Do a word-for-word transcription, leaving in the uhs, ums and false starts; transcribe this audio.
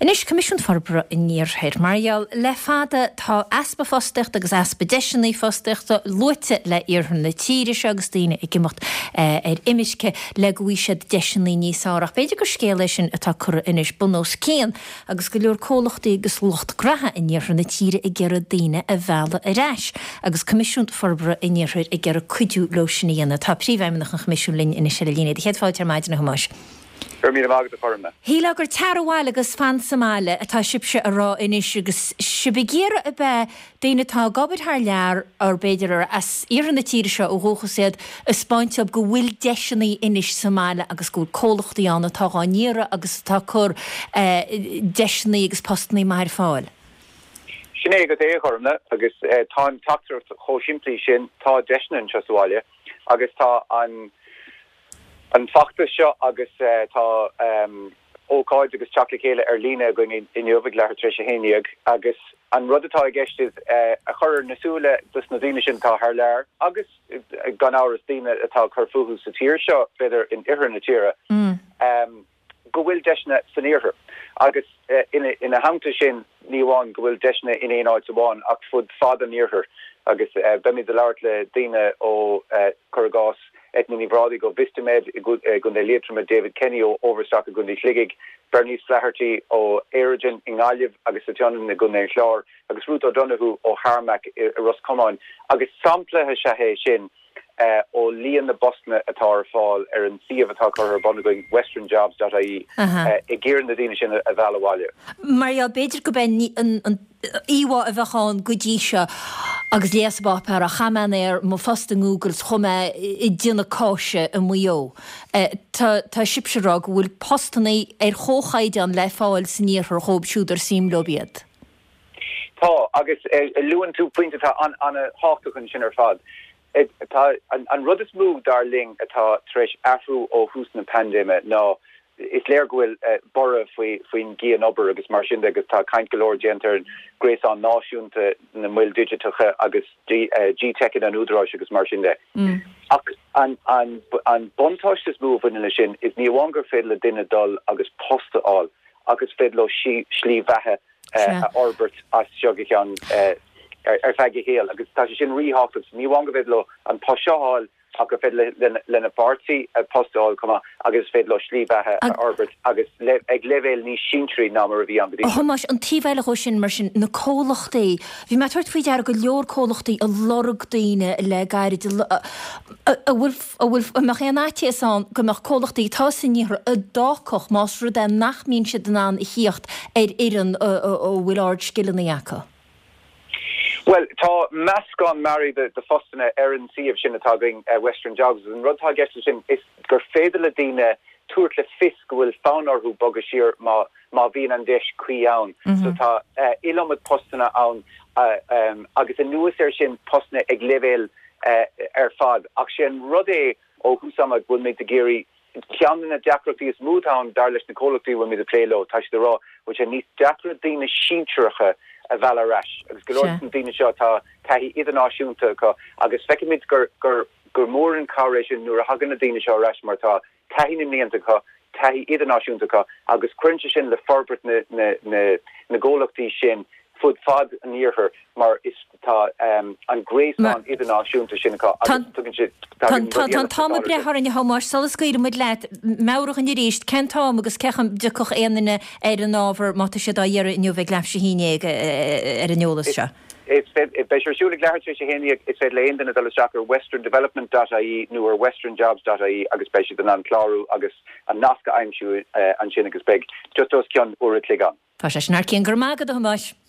Inis Comisiún Forbre in Níorthair Marial le fada tá aspa fostecht agus aspeditioní fostecht luite le iarhan na tíre agus daine i gimocht ar imiisce le ghuiisiad deisianí níos árach. Beidir gur scéile sin atá cur inis bunós céan agus go leor cólachtaí agus locht gratha in Níorthair na tíre i gceire daine a bhela a reis. Agus Comisiún Forbre in Níorthair i gceire cuidiú lo sinna tá príomhheimnach an Comisiún linn inis le líine. Di chéad fáilte ar maidin na hamáis. Híla gur tearháil agus fan Somália atá sibse a rá inis agus sibigéire a bheith daine tá gabhar th lear ar beidir as iarran na tíre seo ó hóchasad a spáinteab go bhfuil deisianí inis Somália agus go cólachtaí anna tá gáníire agus tá chur deisianí agus postnaí mar fáil. Sinné go é chumna agus tá tatar cho siimplí sin tá deisna se Somália agus tá an An fachta seo agus uh, tá um, ócáid agus teachchéile ar lína going in inniuhah leir trí héineag agus an rudatá gist is uh, a chur nasúla dus na daine sin tá th leir agus uh, gan áras daine atá chur fuú sa tír seo beidir in ihir na tíre mm. um, go bhfuil deisna san iarthar agus uh, ina, ina hamta sin níháin go bhfuil deisna in éon áid amháin ach fud fad an iarthar agus uh, bemi de leir le daine ó uh, churgás etnini vradi go Vistamed gun de letra David Kenny o overstock gun de Schligig Bernice Flaherty o Erigen Ingaliv agus Tion na gun chlár agus Ruth O'Donoghue o Harmac Ross Common agus sample ha shahe shin Uh, o Leon na Boston atá fáil ar an si atá chu bon going western jobs dot I E i ggéireann na daine sin a bhealháile. Marial beidir go ben an íhá a bheitán godí seo agus léasbápar a chaman ar má fasta Googles chume i dtíanana cáise a muo. Tá sibserá go bhfuil postannaí ar chóchaide an le fáil san níorthar chóbsúdar sim lobiad. Tá agus luúan tú pointe tá an a háachtain sin ar fad. It, ta, an, an rud is move darling atá tresh afro ó hús na pandéime ná is léir gohfuil uh, bora faoin gí an obair agus mar sin agus tá caint golóir gentar grééis an náisiúnta na mil digitacha agus G-Tech an údráis agus mar sin de. Mm. Ach, an, an, an bontáis move in sin is níhánger féile duine dul agus postaáil agus fédlo slí bhethe uh, orbert as seoga an uh, ar er, feige héal agus tá sin rihacht níháin go bhéidlo an poseáil a go fed lena party a postáil cuma agus fédlo slíbethe orbert agus le, ag levéil ní sintrí ná mar a bhí an godí. Oh mas an tíhheile ho sin mar sin na cólachtaí. Bhí me tuairt faoi dear go leor cólachtaí a lorug daine le gairid a bhfuil meach an áitián go meach cólachtaí tá sin níhar a dácoch más rud an nachmín si den an i chiocht ar iran ó bhfuil áard skillanna. Well, tá Mascon Mary the the fostana Erin C of Shinnataging uh, Western Jobs and Rudtag Gestin is gur fédal dina tuairt le fisk will faunar who bogashir ma ma vín an dish cuiaun. Mm-hmm. So tá uh, ilomad postana an uh, um, agus a nuas er sin postana ag level uh, er fad. Ach sin rudé ó húsamad will make the giri Kianna Jackrotty is Moodhound darlish na collective will me the playlo touch the raw which a neat Jackrot dina shintracha a vala rash agus galore dina seo tá tahi idir náisiúnta go agus fecimid gur gur gur mór an cáration nuair a hagan na dina seo rash mar tá tahi nimníanta go tahi idir náisiúnta go agus cuinte sin le forbert na na na na ggólachtaí sin fud fad an níorthar mar is tá um, an gréis an idir náisiúnta sin go agus tugann si Tá tá brethar in hamáis solas goir mud leit meurach an réist centá agus cecham decoch éanana ar an ábhar mata sé dá dhearú inniu bheith leif sé híine ar an neolalas seo. It's fed it better shoot clarity she henny it's fed lane than the shocker western development dot I E newer western jobs dot I E agus special the non claru agus an nasca I'm sure uh, an chin agus big just those kion or a click on. Pasha snar kian gurmaga do hamáis.